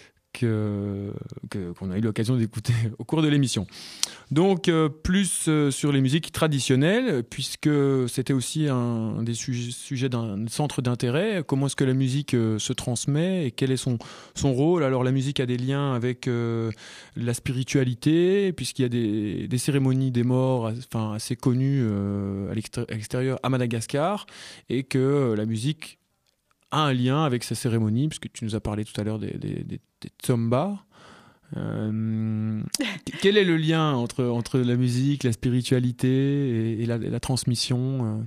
qu'on a eu l'occasion d'écouter au cours de l'émission. Donc plus sur les musiques traditionnelles, puisque c'était aussi un des sujets d'un centre d'intérêt. Comment est-ce que la musique se transmet et quel est son rôle? Alors la musique a des liens avec la spiritualité, puisqu'il y a des cérémonies des morts assez connues à l'extérieur à Madagascar, et que la musique a un lien avec ces cérémonies, puisque tu nous as parlé tout à l'heure des tsomba. Quel est le lien entre la musique, la spiritualité et la transmission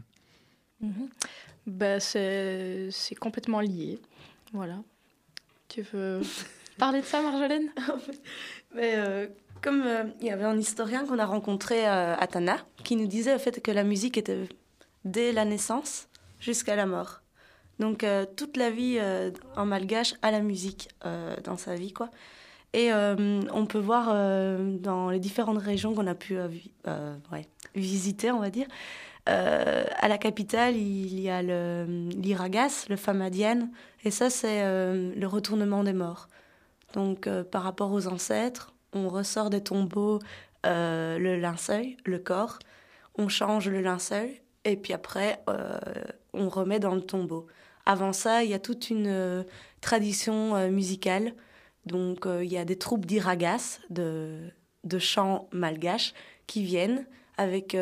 C'est complètement lié. Voilà. Tu veux parler de ça, Marjolaine? Comme il y avait un historien qu'on a rencontré à Tana, qui nous disait au fait que la musique était dès la naissance jusqu'à la mort. Donc toute la vie en malgache a la musique dans sa vie, quoi. Et on peut voir dans les différentes régions qu'on a pu visiter, on va dire. À la capitale, il y a l'Iragas, le Famadian, et ça, c'est le retournement des morts. Donc par rapport aux ancêtres, on ressort des tombeaux le linceul, le corps, on change le linceul, et puis après, on remet dans le tombeau. Avant ça, il y a toute une tradition musicale. Donc, il y a des troupes d'iragas, de chants malgaches, qui viennent avec...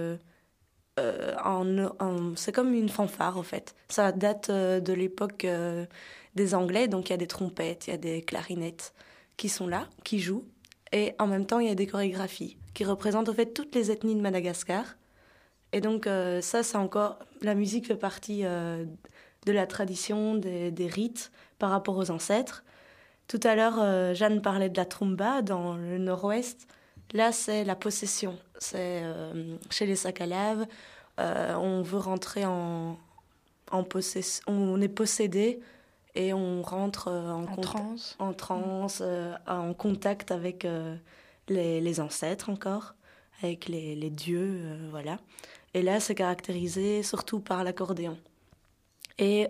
c'est comme une fanfare, en fait. Ça date de l'époque des Anglais. Donc, il y a des trompettes, il y a des clarinettes qui sont là, qui jouent. Et en même temps, il y a des chorégraphies qui représentent, en fait, toutes les ethnies de Madagascar. Et donc, ça, c'est encore... La musique fait partie... de la tradition, des rites par rapport aux ancêtres. Tout à l'heure, Jeanne parlait de la tromba dans le nord-ouest. Là, c'est la possession. C'est chez les Sakalaves. On veut rentrer en possession. On est possédé et on rentre en transe, en contact avec les ancêtres encore, avec les dieux, voilà. Et là, c'est caractérisé surtout par l'accordéon. Et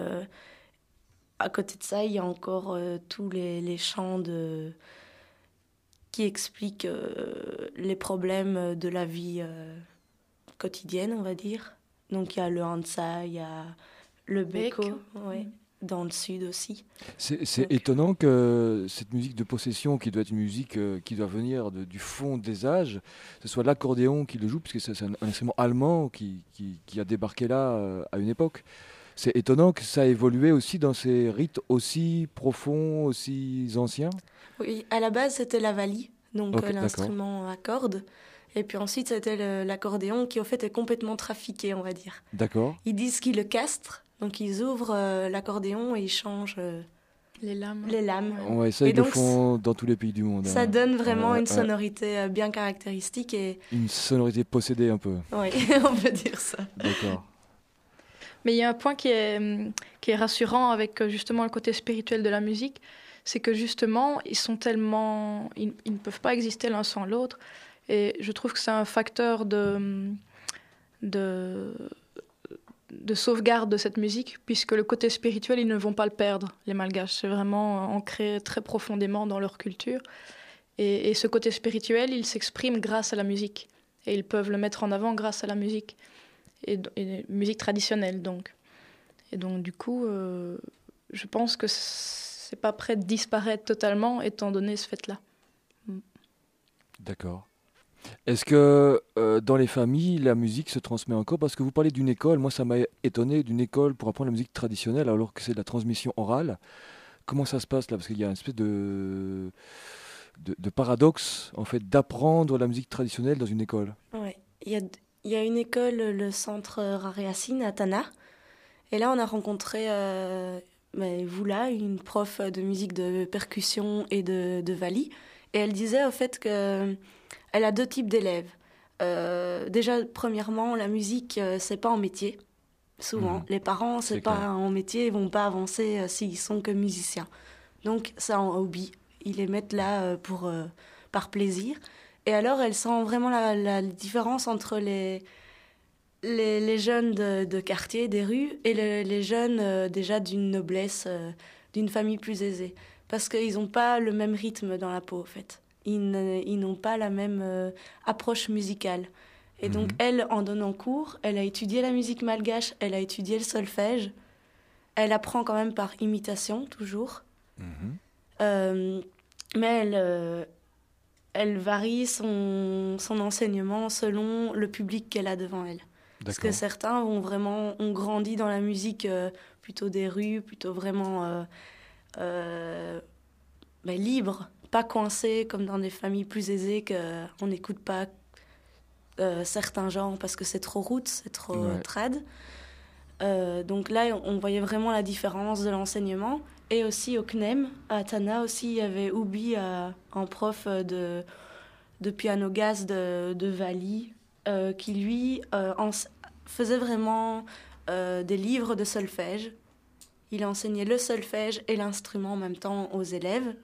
à côté de ça, il y a encore tous les chants qui expliquent les problèmes de la vie quotidienne, on va dire. Donc il y a le Hansa, il y a le Beko, ouais, dans le sud aussi. C'est étonnant que cette musique de possession, qui doit être une musique qui doit venir du fond des âges, ce soit l'accordéon qui le joue, puisque c'est un instrument allemand qui a débarqué là à une époque. C'est étonnant que ça a évolué aussi dans ces rites aussi profonds, aussi anciens. Oui, à la base, c'était la vali, donc okay, l'instrument à cordes. Et puis ensuite, c'était l'accordéon qui, au fait, est complètement trafiqué, on va dire. D'accord. Ils disent qu'ils le castrent, donc ils ouvrent l'accordéon et ils changent les lames. Ouais, ça, ils le font dans tous les pays du monde. Ça donne vraiment une sonorité bien caractéristique. Une sonorité possédée un peu. Oui, on peut dire ça. D'accord. Mais il y a un point qui est rassurant avec justement le côté spirituel de la musique, c'est que justement, ils ne peuvent pas exister l'un sans l'autre. Et je trouve que c'est un facteur de de sauvegarde de cette musique, puisque le côté spirituel, ils ne vont pas le perdre, les Malgaches. C'est vraiment ancré très profondément dans leur culture. Et ce côté spirituel, il s'exprime grâce à la musique. Et ils peuvent le mettre en avant grâce à la musique. Et musique traditionnelle, donc. Et donc, du coup, je pense que c'est pas prêt de disparaître totalement, étant donné ce fait-là. D'accord. Est-ce que dans les familles, la musique se transmet encore? Parce que vous parlez d'une école, moi ça m'a étonné, d'une école pour apprendre la musique traditionnelle alors que c'est de la transmission orale. Comment ça se passe là? Parce qu'il y a une espèce de paradoxe en fait d'apprendre la musique traditionnelle dans une école. Ouais. Il y a une école, le centre Rariacine à Tana. Et là, on a rencontré Voula, une prof de musique de percussion et de vali. Et elle disait au fait qu'elle a 2 types d'élèves. Déjà, premièrement, la musique, c'est pas en métier. Souvent, les parents, c'est pas clair. En métier, ils vont pas avancer s'ils sont que musiciens. Donc, c'est en hobby. Ils les mettent là par plaisir. Et alors, elle sent vraiment la différence entre les jeunes de quartier, des rues, et les jeunes déjà d'une noblesse, d'une famille plus aisée. Parce qu'ils n'ont pas le même rythme dans la peau, en fait. Ils n'ont pas la même approche musicale. Et donc, elle, en donnant cours, elle a étudié la musique malgache, elle a étudié le solfège. Elle apprend quand même par imitation, toujours. Mais elle varie son enseignement selon le public qu'elle a devant elle. Parce que certains ont grandi dans la musique plutôt des rues, plutôt vraiment libre, pas coincés comme dans des familles plus aisées qu'on n'écoute pas certains genres parce que c'est trop roots, c'est trop trad. Donc là, on voyait vraiment la différence de l'enseignement. Et aussi au CNEM, à Tana aussi, il y avait Oubi, un prof de piano gaz de Vali, qui lui faisait vraiment des livres de solfège. Il enseignait le solfège et l'instrument en même temps aux élèves.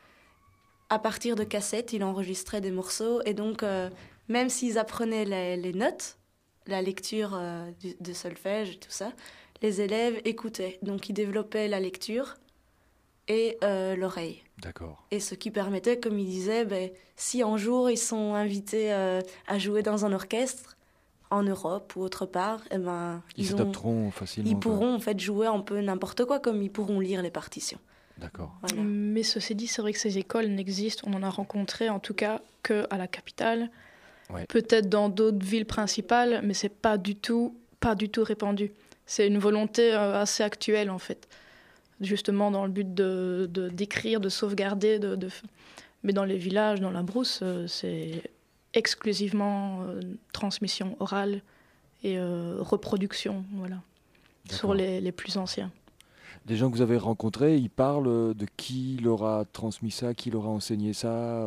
À partir de cassettes, il enregistrait des morceaux. Et donc, même s'ils apprenaient les notes, la lecture de solfège et tout ça, les élèves écoutaient. Donc, ils développaient la lecture et l'oreille. D'accord. Et ce qui permettait, comme il disait, si un jour ils sont invités à jouer dans un orchestre, en Europe ou autre part, ils s'adapteront facilement. Ils pourront en fait jouer un peu n'importe quoi, comme ils pourront lire les partitions. D'accord. Voilà. Mais ceci dit, c'est vrai que ces écoles n'existent, on en a rencontré en tout cas qu'à la capitale, peut-être dans d'autres villes principales, mais c'est pas du tout répandu. C'est une volonté assez actuelle en fait, justement dans le but d'écrire, de sauvegarder, mais dans les villages, dans la brousse, c'est exclusivement transmission orale et reproduction, voilà, sur les plus anciens. Les gens que vous avez rencontrés, ils parlent de qui leur a transmis ça, qui leur a enseigné ça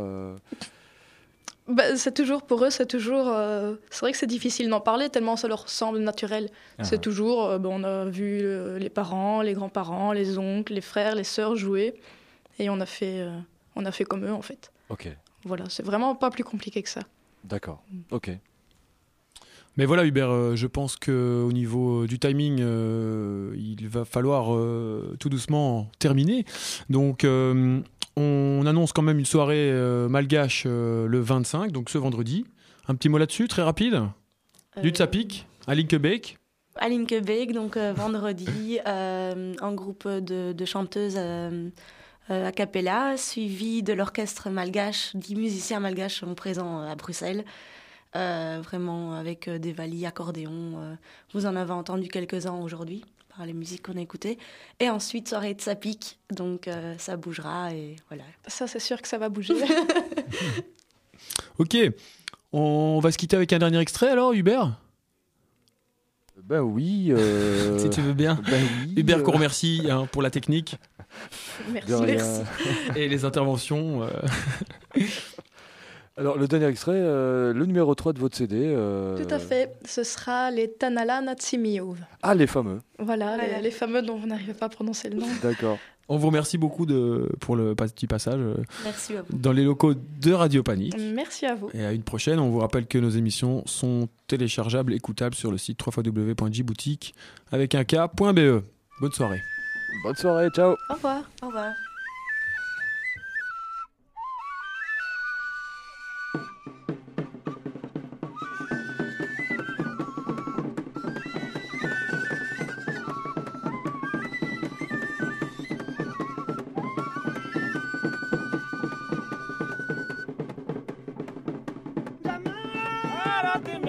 C'est toujours, pour eux, c'est vrai que c'est difficile d'en parler tellement ça leur semble naturel. C'est toujours, on a vu les parents, les grands-parents, les oncles, les frères, les sœurs jouer et on a fait comme eux en fait. Ok. Voilà, c'est vraiment pas plus compliqué que ça. D'accord, ok. Mais voilà Hubert, je pense qu'au niveau du timing, il va falloir tout doucement terminer. Donc on annonce quand même une soirée malgache le 25, donc ce vendredi. Un petit mot là-dessus, très rapide. Du Tsapik, à Linkebeek. À Linkebeek, donc vendredi, un groupe de chanteuses a cappella, suivi de l'orchestre malgache, 10 musiciens malgaches sont présents à Bruxelles. Vraiment avec des valis, accordéons. Vous en avez entendu quelques-uns aujourd'hui par les musiques qu'on a écoutées. Et ensuite, soirée de Tsapik, donc ça bougera et voilà. Ça, c'est sûr que ça va bouger. Ok, on va se quitter avec un dernier extrait alors, Hubert ? Ben oui. Si tu veux bien. Ben oui, Hubert, qu'on remercie pour la technique. Merci. Et les interventions. Alors, le dernier extrait, le numéro 3 de votre CD. Tout à fait. Ce sera les Tanala Natsimiouv. Ah, les fameux. Voilà. Les fameux dont vous n'arrivez pas à prononcer le nom. D'accord. On vous remercie beaucoup pour le petit passage Merci à vous. dans les locaux de Radio Panique. Merci à vous. Et à une prochaine. On vous rappelle que nos émissions sont téléchargeables, écoutables sur le site www.jboutique avec un k.be. Bonne soirée. Bonne soirée, ciao. Au revoir. Au revoir. Para que